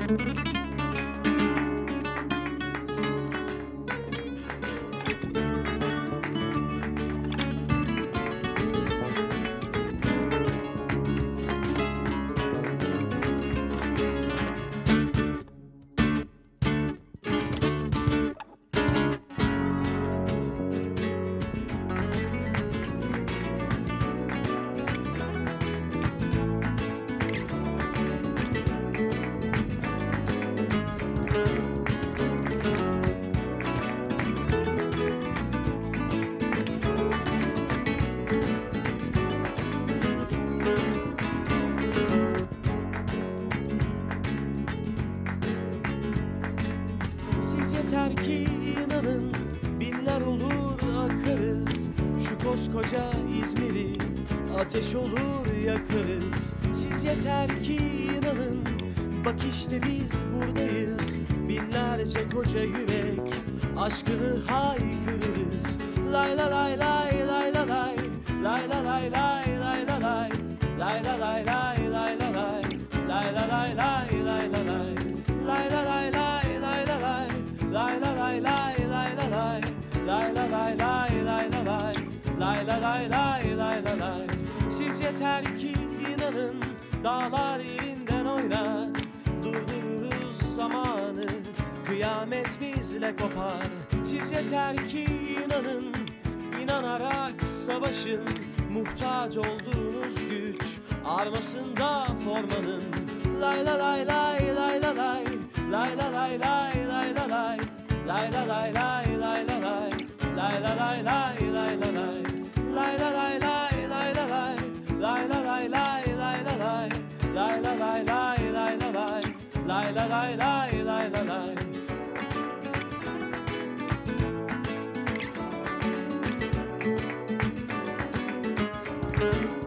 Siz yeter ki inanın, binler olur akarız. Şu koskoca İzmir'i ateş olur yakarız. Siz yeter ki inanın, bak işte biz buradayız. Binlerce koca yürek aşkını haykırırız. Lay la lay lay lay la lay, lay la lay lay lay la lay, lay la lay lay lay la lay, lay la lay lay lay la lay, lay la lay lay lay la lay, lay la lay lay lay la lay, lay la lay lay lay la lay, lay la lay lay lay la lay. Siz yeter ki inanın, dağlar yerinden oynar. Durdururuz zamanı, kıyamet bizle kopar. Siz yeter ki inanın, inanarak savaşın. Muhtaç olduğunuz güç armasında formanın. Lay la lay lay lay la lay, lay la lay lay lay la lay, lay la lay lay lay la lay, lay la lay lay lay la lay, lay la lay lay lay la lay, lay la lay lay lay la lay, lay la lay lay lay la lay, lay la lay lay lay la lay. Thank you.